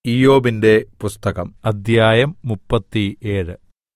ഇയ്യോബിന്റെ പുസ്തകം അദ്ധ്യായം 37.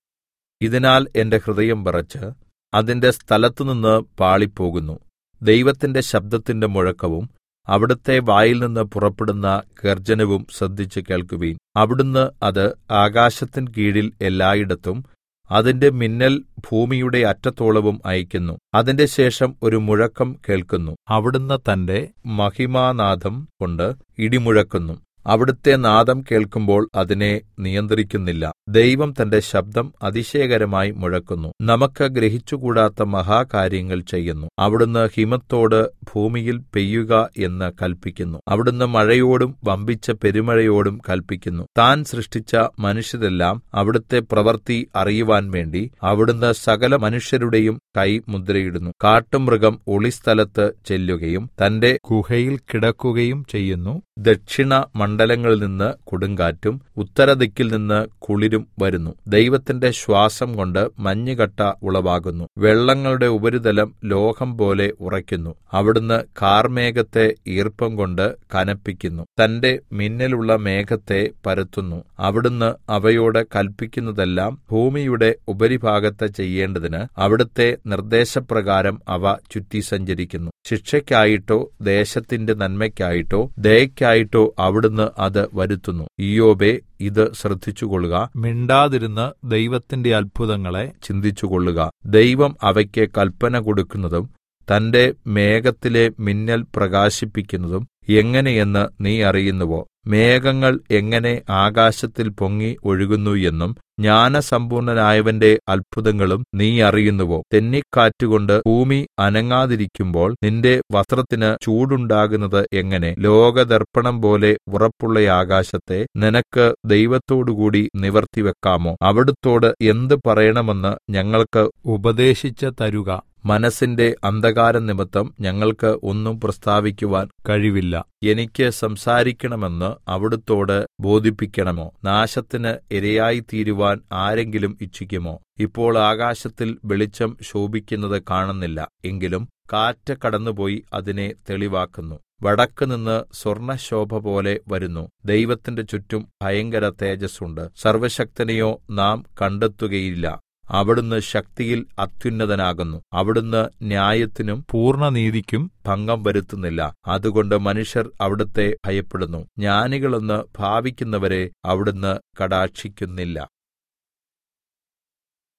ഇതിനാൽ എന്റെ ഹൃദയം വിറച്ച് അതിന്റെ സ്ഥലത്തുനിന്ന് പാളിപ്പോകുന്നു. ദൈവത്തിന്റെ ശബ്ദത്തിന്റെ മുഴക്കവും അവിടുത്തെ വായിൽനിന്ന് പുറപ്പെടുന്ന ഗർജ്ജനവും ശ്രദ്ധിച്ച് കേൾക്കുവിൻ. അവിടുന്ന് അത് ആകാശത്തിൻ കീഴിൽ എല്ലായിടത്തും അതിന്റെ മിന്നൽ ഭൂമിയുടെ അറ്റത്തോളവും അയയ്ക്കുന്നു. അതിന്റെ ശേഷം ഒരു മുഴക്കം കേൾക്കുന്നു. അവിടുന്ന് തന്റെ മഹിമാനാദം കൊണ്ട് ഇടിമുഴക്കുന്നു. അവിടുത്തെ നാദം കേൾക്കുമ്പോൾ അതിനെ നിയന്ത്രിക്കുന്നില്ല. ദൈവം തന്റെ ശബ്ദം അതിശയകരമായി മുഴക്കുന്നു. നമുക്ക് ഗ്രഹിച്ചുകൂടാത്ത മഹാകാര്യങ്ങൾ ചെയ്യുന്നു. അവിടുന്ന് ഹിമത്തോട് ഭൂമിയിൽ പെയ്യുക എന്ന് കല്പിക്കുന്നു. അവിടുന്ന് മഴയോടും വമ്പിച്ച പെരുമഴയോടും കല്പിക്കുന്നു. താൻ സൃഷ്ടിച്ച മനുഷ്യരെല്ലാം അവിടുത്തെ പ്രവൃത്തി അറിയുവാൻ വേണ്ടി അവിടുന്ന് സകല മനുഷ്യരുടെയും കൈ മുദ്രയിടുന്നു. കാട്ടുമൃഗം ഒളിസ്ഥലത്ത് ചെല്ലുകയും തന്റെ ഗുഹയിൽ കിടക്കുകയും ചെയ്യുന്നു. ദക്ഷിണ മണ്ഡലങ്ങളിൽ നിന്ന് കൊടുങ്കാറ്റും ഉത്തരദിക്കിൽ നിന്ന് കുളിരും വരുന്നു. ദൈവത്തിന്റെ ശ്വാസം കൊണ്ട് മഞ്ഞുകട്ട ഉളവാകുന്നു. വെള്ളങ്ങളുടെ ഉപരിതലം ലോഹം പോലെ ഉറയ്ക്കുന്നു. അവിടുന്ന് കാർമേഘത്തെ ഈർപ്പം കൊണ്ട് കനപ്പിക്കുന്നു. തന്റെ മിന്നലുള്ള മേഘത്തെ പരത്തുന്നു. അവിടുന്ന് അവയോട് കല്പിക്കുന്നതെല്ലാം ഭൂമിയുടെ ഉപരിഭാഗത്ത് ചെയ്യേണ്ടതിന് അവിടുത്തെ നിർദ്ദേശപ്രകാരം അവ ചുറ്റി സഞ്ചരിക്കുന്നു. ശിക്ഷയ്ക്കായിട്ടോ ദേശത്തിന്റെ നന്മയ്ക്കായിട്ടോ ദയയ്ക്കായിട്ടോ അവിടുന്ന് അത് വരുത്തുന്നു. ഇയ്യോബേ, ഇത് ശ്രദ്ധിച്ചുകൊള്ളുക. മിണ്ടാതിരുന്ന് ദൈവത്തിന്റെ അത്ഭുതങ്ങളെ ചിന്തിച്ചുകൊള്ളുക. ദൈവം അവയ്ക്ക് കല്പന കൊടുക്കുന്നതും തന്റെ മേഘത്തിലെ മിന്നൽ പ്രകാശിപ്പിക്കുന്നതും എങ്ങനെയെന്ന് നീ അറിയുന്നുവോ? മേഘങ്ങൾ എങ്ങനെ ആകാശത്തിൽ പൊങ്ങി ഒഴുകുന്നു എന്നും ജ്ഞാനസമ്പൂർണനായവന്റെ അത്ഭുതങ്ങളും നീ അറിയുന്നുവോ? തെന്നിക്കാറ്റുകൊണ്ട് ഭൂമി അനങ്ങാതിരിക്കുമ്പോൾ നിന്റെ വസ്ത്രത്തിന് ചൂടുണ്ടാകുന്നത് എങ്ങനെ? ലോകദർപ്പണം പോലെ ഉറപ്പുള്ള ആകാശത്തെ നിനക്ക് ദൈവത്തോടുകൂടി നിവർത്തിവെക്കാമോ? അവിടുത്തോട് എന്ത് പറയണമെന്ന് ഞങ്ങൾക്ക് ഉപദേശിച്ച് തരുക. മനസ്സിന്റെ അന്ധകാരം നിമിത്തം ഞങ്ങൾക്ക് ഒന്നും പ്രസ്താവിക്കുവാൻ കഴിവില്ല. എനിക്ക് സംസാരിക്കണമെന്ന് അവിടുത്തോട് ബോധിപ്പിക്കണമോ? നാശത്തിന് ഇരയായിത്തീരുവാൻ ആരെങ്കിലും ഇച്ഛിക്കുമോ? ഇപ്പോൾ ആകാശത്തിൽ വെളിച്ചം ശോഭിക്കുന്നത് കാണുന്നില്ല. എങ്കിലും കാറ്റ് കടന്നുപോയി അതിനെ തെളിവാക്കുന്നു. വടക്കുനിന്ന് സ്വർണ്ണശോഭ പോലെ വരുന്നു. ദൈവത്തിന്റെ ചുറ്റും ഭയങ്കര തേജസ്സുണ്ട്. സർവ്വശക്തനെയോ നാം കണ്ടെത്തുകയില്ല. അവിടുന്ന് ശക്തിയിൽ അത്യുന്നതനാകുന്നു. അവിടുന്ന് ന്യായത്തിനും പൂർണ്ണനീതിക്കും ഭംഗം വരുത്തുന്നില്ല. അതുകൊണ്ട് മനുഷ്യർ അവിടുത്തെ ഭയപ്പെടുന്നു. ജ്ഞാനികളെന്ന് ഭാവിക്കുന്നവരെ അവിടുന്ന് കടാക്ഷിക്കുന്നില്ല.